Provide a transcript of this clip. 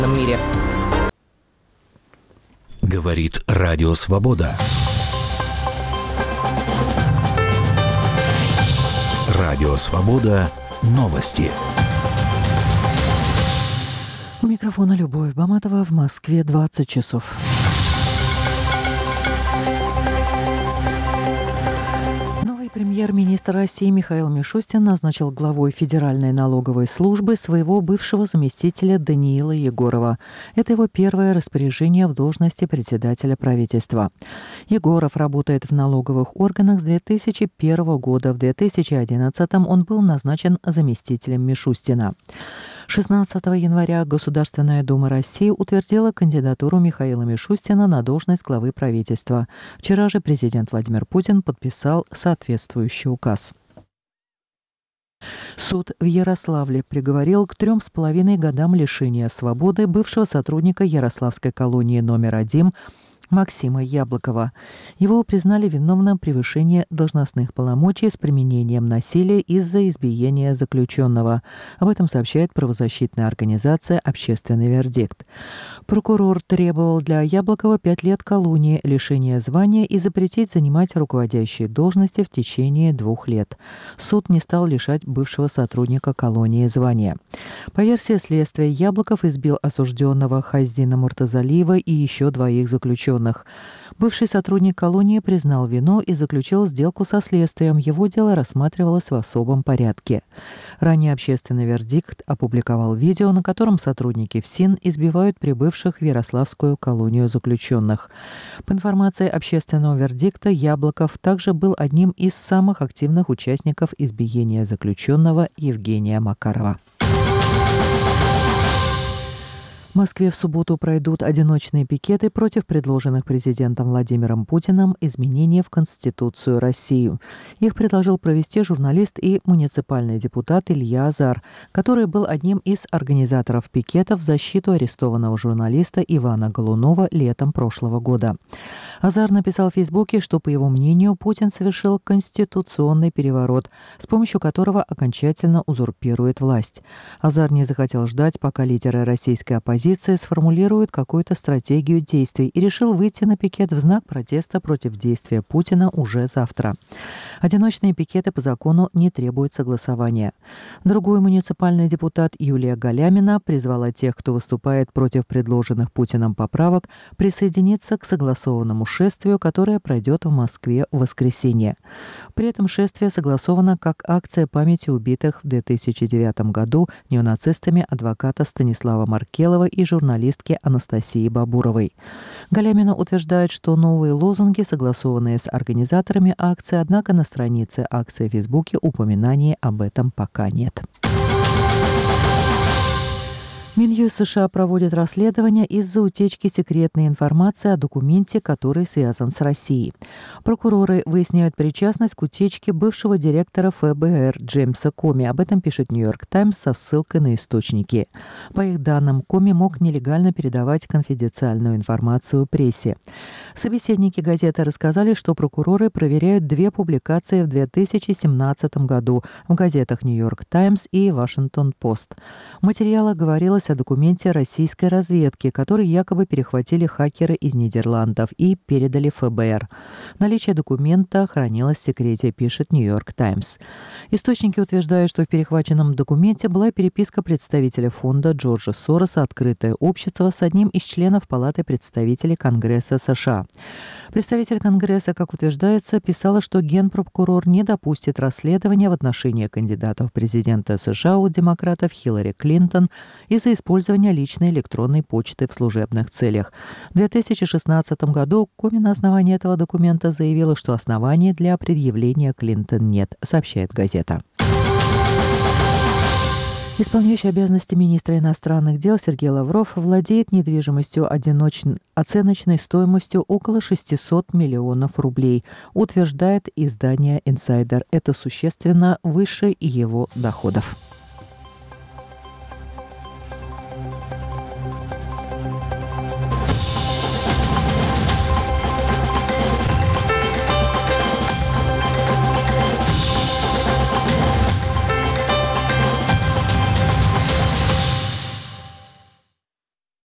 мире. Говорит Радио Свобода. Радио Свобода. Новости. У микрофона Любовь Баматова. В Москве 20 часов. Премьер-министр России Михаил Мишустин назначил главой Федеральной налоговой службы своего бывшего заместителя Даниила Егорова. Это его первое распоряжение в должности председателя правительства. Егоров работает в налоговых органах с 2001 года. В 2011 он был назначен заместителем Мишустина. 16 января Государственная Дума России утвердила кандидатуру Михаила Мишустина на должность главы правительства. Вчера же президент Владимир Путин подписал соответствующий указ. Суд в Ярославле приговорил к 3,5 годам лишения свободы бывшего сотрудника Ярославской колонии номер 1 Максима Яблокова. Его признали виновным в превышении должностных полномочий с применением насилия из-за избиения заключенного. Об этом сообщает правозащитная организация «Общественный вердикт». Прокурор требовал для Яблокова 5 лет колонии, лишения звания и запретить занимать руководящие должности в течение 2 лет. Суд не стал лишать бывшего сотрудника колонии звания. По версии следствия, Яблоков избил осужденного Хаздина Муртазалиева и еще 2 заключенных. Бывший сотрудник колонии признал вину и заключил сделку со следствием. Его дело рассматривалось в особом порядке. Ранее «Общественный вердикт» опубликовал видео, на котором сотрудники ФСИН избивают прибывших в Ярославскую колонию заключенных. По информации «Общественного вердикта», Яблоков также был одним из самых активных участников избиения заключенного Евгения Макарова. В Москве в субботу пройдут одиночные пикеты против предложенных президентом Владимиром Путиным изменений в Конституцию России. Их предложил провести журналист и муниципальный депутат Илья Азар, который был одним из организаторов пикетов в защиту арестованного журналиста Ивана Голунова летом прошлого года. Азар написал в Фейсбуке, что, по его мнению, Путин совершил конституционный переворот, с помощью которого окончательно узурпирует власть. Азар не захотел ждать, пока лидеры российской оппозиции сформулируют какую-то стратегию действий и решил выйти на пикет в знак протеста против действия Путина уже завтра. Одиночные пикеты по закону не требуют согласования. Другой муниципальный депутат Юлия Галямина призвала тех, кто выступает против предложенных Путиным поправок, присоединиться к согласованному шествию, которое пройдет в Москве в воскресенье. При этом шествие согласовано как акция памяти убитых в 2009 году неонацистами адвоката Станислава Маркелова и журналистки Анастасии Бабуровой. Галямина утверждает, что новые лозунги, согласованные с организаторами акции, однако на странице акции в Фейсбуке упоминаний об этом пока нет. Минюст США проводит расследование из-за утечки секретной информации о документе, который связан с Россией. Прокуроры выясняют причастность к утечке бывшего директора ФБР Джеймса Коми. Об этом пишет «Нью-Йорк Таймс» со ссылкой на источники. По их данным, Коми мог нелегально передавать конфиденциальную информацию прессе. Собеседники газеты рассказали, что прокуроры проверяют 2 публикации в 2017 году в газетах «Нью-Йорк Таймс» и «Вашингтон Пост». В материалах говорилось о документе российской разведки, который якобы перехватили хакеры из Нидерландов и передали ФБР. Наличие документа хранилось в секрете, пишет «Нью-Йорк Таймс». Источники утверждают, что в перехваченном документе была переписка представителя фонда Джорджа Сороса «Открытое общество» с одним из членов Палаты представителей Конгресса США. Представитель Конгресса, как утверждается, писала, что генпрокурор не допустит расследования в отношении кандидатов в президенты США от демократов Хиллари Клинтон из-за использования личной электронной почты в служебных целях. В 2016 году Коми на основании этого документа заявила, что оснований для предъявления Клинтон нет, сообщает газета. Исполняющий обязанности министра иностранных дел Сергей Лавров владеет недвижимостью оценочной стоимостью около 600 миллионов рублей, утверждает издание «Инсайдер». Это существенно выше его доходов.